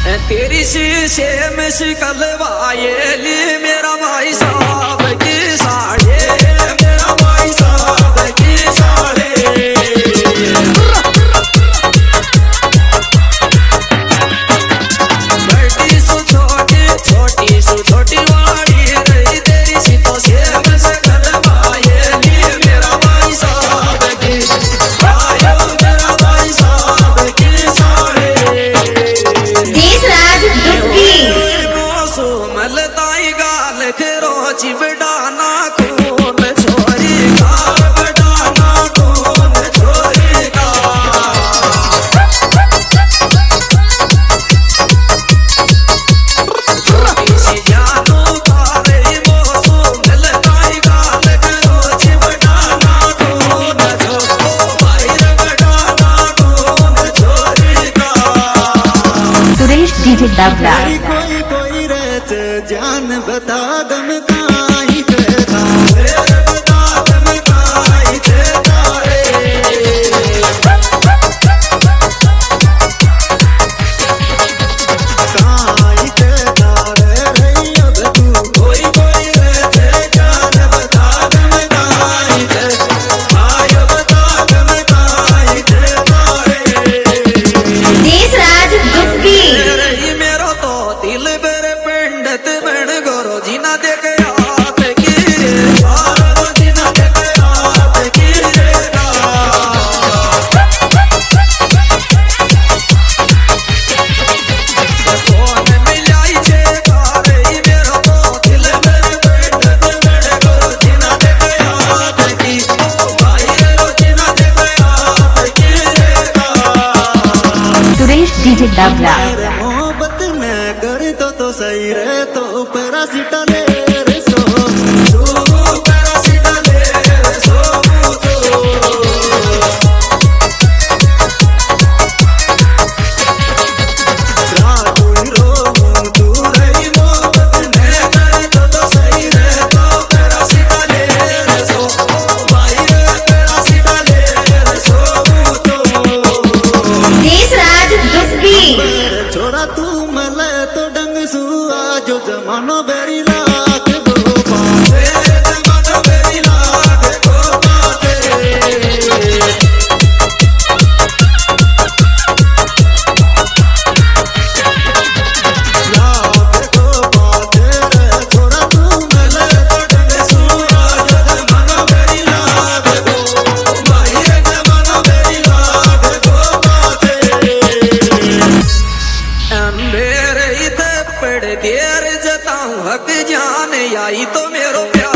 तेरी शीशे में शिकल वायेली मेरा भाई साहब की साड़े, मेरा भाई साहब की साड़े। बड़ी सु छोटी छोटी सु छोटी वाड़ी रही तेरी सी तो शेम शिकल वायेली मेरा भाई साहब की आयो मेरा भाई साहब की साड़े। मलताई गाल रोची बडाना खून छोरी गाल बडाना खून छोरी का छोटी सी जानू तारे मोसू मलताई गाल रोची बडाना खून छोरो भाई बडाना खून छोरी का। सुरेश डीजे डबला जान बता दम काई देता बता दम काई देता रे काई देता रे अब तू कोई कोई रहते जान बता दम काई देता आय बता दम काई देता रे। देश राज गुप्ती मेरा तो दिल बेरे पंडित बन गोरो जी ना दे के हाथ की गोरो जी ना दे के हाथ की कौन मिलाई छे तारे मेरा तो दिल मेरे पंडित बन गोरो जी ना दे के हाथ की भाई गोरो जी ना दे के हाथ की। सुरेश डीजे डबला मोहब्बत में कर तो सही रहे तो पैरासीटा ले रे सो तू पैरासीटा ले रे सो तो रातुई रो तू रही मोहब्बत में कर तो सही रहे तो पैरासीटा ले रे सो भाई पैरासीटा ले रे सो तो। देश राज गुप्ती छोरा तू मले तो डंग सुआ जो जमानो बेरी लाख गो पाते जमानो बेरी लाख गो पाते लाख गो पाते छोरा तू मले तो डंग सुआ जो जमानो बेरी लाख गो भाई जमानो बेरी लाख गो पाते। मेरे इधर पड़ देर जताऊं हक जान आई तो मेरो प्यार